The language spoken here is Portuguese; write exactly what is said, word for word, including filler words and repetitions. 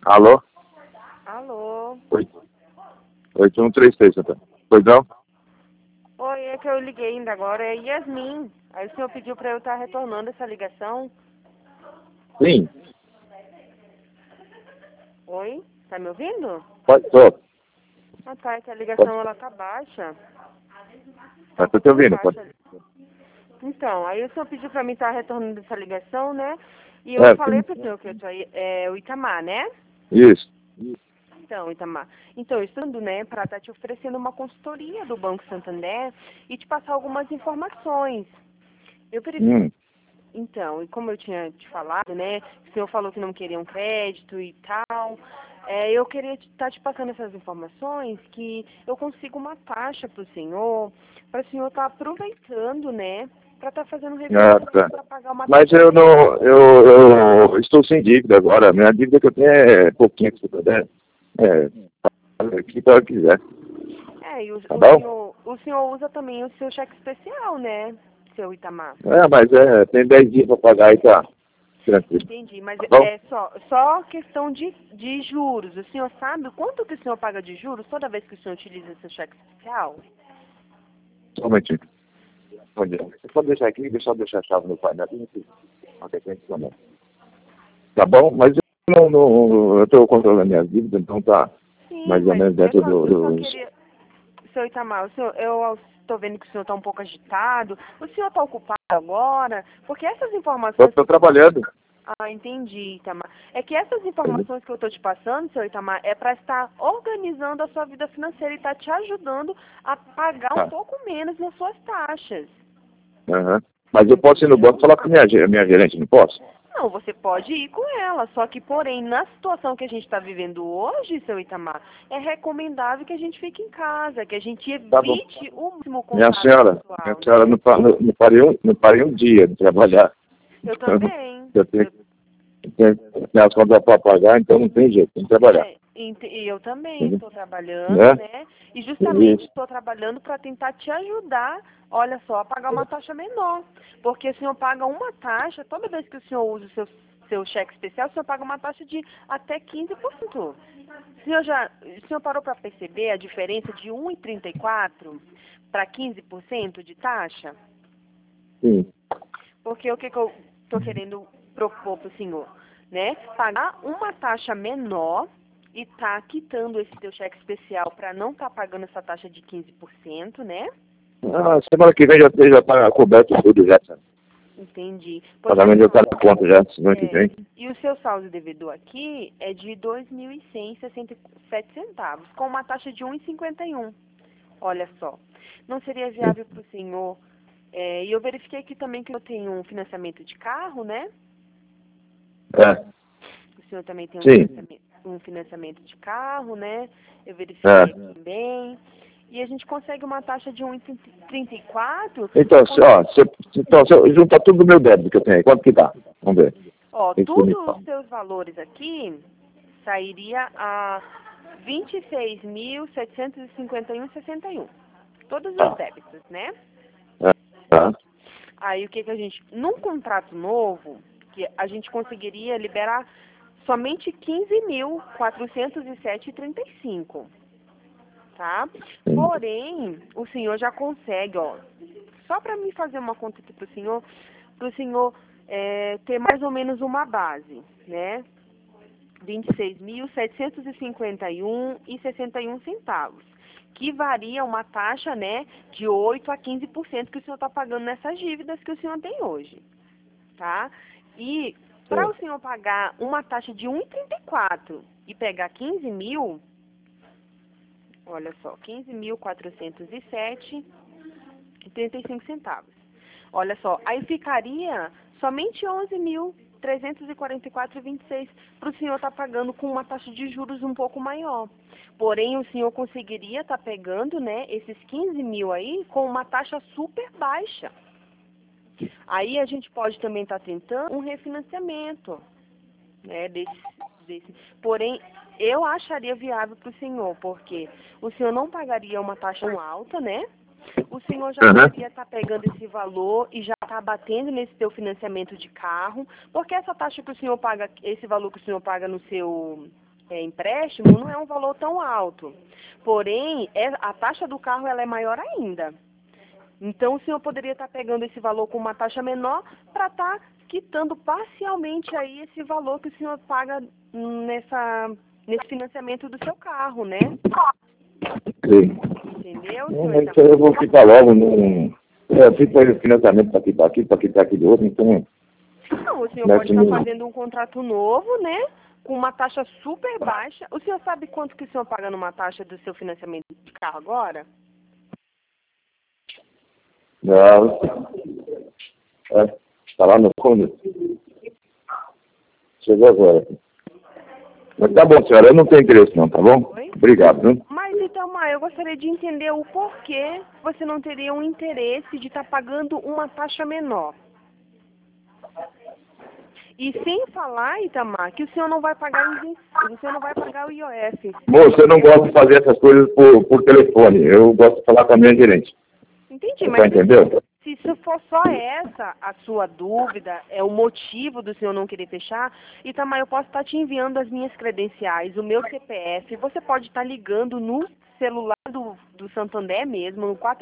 Alô? Alô? oito um três três, Santana. Pois não? Oi, é que eu liguei ainda agora, é Yasmin. Aí o senhor pediu pra eu estar retornando essa ligação. Sim. Oi? Tá me ouvindo? Pode, tô. Ah, tá, é que a ligação ela tá baixa. Tá um Mas tô te pouquinho ouvindo, pode. baixa. Então, aí o senhor pediu pra mim estar retornando essa ligação, né? E eu É, falei sim. pro senhor que eu tô aí, é o Itamar, né? Isso. Então, Itamar, então, estando, né, para estar te oferecendo uma consultoria do Banco Santander e te passar algumas informações. Eu verifiquei. Hum. Então, e como eu tinha te falado, né, o senhor falou que não queria um crédito e tal, é, eu queria estar te passando essas informações que eu consigo uma taxa para o senhor, para o senhor estar aproveitando, né, para estar fazendo um Ah, refinanciamento tá. para pagar uma Mas taxa eu menor. não, eu, eu estou sem dívida agora. Minha dívida que eu tenho é pouquinho, se puder. É, aqui para quiser. É, e o, Tá o bom? senhor, o senhor usa também o seu cheque especial, né, seu Itamar? É, mas é, tem dez dias para pagar e tá tranquilo. Entendi, mas Tá bom? é só, só questão de, de juros. O senhor sabe o quanto que o senhor paga de juros toda vez que o senhor utiliza seu cheque especial? Só um momentinho. Bom dia. Você pode deixar aqui, deixa eu deixar a chave no painel. Ok, tem que tomar. Tá bom? Mas eu não, não eu estou controlando minhas dívidas, então tá Sim, mais ou mas menos eu dentro só, do, eu só dos... queria... Seu Itamar, o senhor, eu estou vendo que o senhor está um pouco agitado. O senhor está ocupado agora? Porque essas Eu informações que estou eu estou... trabalhando. Ah, entendi, Itamar. É que essas informações que eu estou te passando, seu Itamar, é para estar organizando a sua vida financeira e estar te ajudando a pagar um Tá. pouco menos nas suas taxas. Aham. Mas eu posso ir no banco Entendeu? falar com a minha, ge- minha gerente, não posso? Não, você pode ir com ela, só que, porém, na situação que a gente está vivendo hoje, seu Itamar, é recomendável que a gente fique em casa, que a gente Tá bom. evite o máximo Minha contato senhora, minha pessoal, senhora, né? não, pa- não, não, parei, um, não parei um dia de trabalhar. Eu Então, também. eu tenho, Eu, tenho, tenho as contas para pagar, então não tem jeito, tem que trabalhar. é, ent- e eu também Entendeu? estou trabalhando, Né? né? E justamente Isso. estou trabalhando para tentar te ajudar, olha só, a pagar uma taxa menor. Porque o senhor paga uma taxa, toda vez que o senhor usa o seu, seu cheque especial, o senhor paga uma taxa de até quinze por cento. O senhor, já, o senhor parou para perceber a diferença de um vírgula trinta e quatro para quinze por cento de taxa? Sim. Porque o que, que eu estou querendo propor para o senhor? Né? Pagar uma taxa menor e tá quitando esse teu cheque especial para não estar tá pagando essa taxa de quinze por cento, né? Ah, semana que vem já já está coberto tudo já. Sabe? Entendi. O Porque pagamento já assim, está ó, na conta já, semana que é, vem. e o seu saldo devedor aqui é de dois mil e cento e sessenta e sete centavos, com uma taxa de um vírgula cinquenta e um. Olha só, não seria viável para o senhor. É, e eu verifiquei aqui também que eu tenho um financiamento de carro, né? É. O senhor também tem um Sim. financiamento, um financiamento de carro, né? Eu verifiquei aqui É. também. E a gente consegue uma taxa de um vírgula trinta e quatro. Então, se, ó, se, então, se eu juntar tudo do meu débito que eu tenho aí, quanto que dá? Vamos ver. Ó, Tem que você me todos fala. os seus valores aqui sairia a vinte e seis mil setecentos e cinquenta e um vírgula sessenta e um. Todos os Tá. débitos, né? É. Tá. Aí o que que a gente, num contrato novo, que a gente conseguiria liberar somente quinze mil quatrocentos e sete vírgula trinta e cinco, tá? Sim. Porém, o senhor já consegue, ó, só para me fazer uma conta aqui pro senhor, pro senhor é, ter mais ou menos uma base, né? vinte e seis mil setecentos e cinquenta e um vírgula sessenta e um centavos, que varia uma taxa, né, de oito a quinze por cento que o senhor está pagando nessas dívidas que o senhor tem hoje, tá? E para É. o senhor pagar uma taxa de um vírgula trinta e quatro e pegar quinze mil, olha só, quinze mil quatrocentos e sete vírgula trinta e cinco centavos. Olha só, aí ficaria somente onze mil trezentos e quarenta e quatro vírgula vinte e seis para o senhor estar pagando com uma taxa de juros um pouco maior. Porém, o senhor conseguiria estar pegando, né, esses quinze mil aí com uma taxa super baixa. Aí a gente pode também estar tentando um refinanciamento, né, desse, desse. Porém, eu acharia viável para o senhor, porque o senhor não pagaria uma taxa tão alta, né? O senhor já Uhum. poderia estar pegando esse valor e já estar batendo nesse seu financiamento de carro, porque essa taxa que o senhor paga, esse valor que o senhor paga no seu é, empréstimo, não é um valor tão alto. Porém, é, a taxa do carro ela é maior ainda. Então, o senhor poderia estar pegando esse valor com uma taxa menor para estar quitando parcialmente aí esse valor que o senhor paga nessa, nesse financiamento do seu carro, né? Sim. Entendeu, Não, senhor? mas isso aí eu vou ficar logo no... Eu fico aí o financiamento para quitar aqui, para quitar aqui do outro, então... Não, o senhor Nesse pode estar nível. fazendo um contrato novo, né? Com uma taxa super baixa. O senhor sabe quanto que o senhor paga numa taxa do seu financiamento de carro agora? Não. É, tá lá no fundo. Chegou agora. Mas tá bom, senhora, eu não tenho interesse não, tá bom? Oi? Obrigado, viu? Mas então, Maia, eu gostaria de entender o porquê você não teria um interesse de estar pagando uma taxa menor. E sem falar, Itamar, que o senhor não vai pagar isenção, o senhor não vai pagar o I O F. Moço, eu não gosto de fazer essas coisas por, por telefone. Eu gosto de falar com a minha gerente. Entendi, Você mas entendeu? se isso for só essa a sua dúvida, é o motivo do senhor não querer fechar, Itamar, eu posso estar te enviando as minhas credenciais, o meu C P F, você pode estar ligando no celular do, do Santander mesmo, no quatro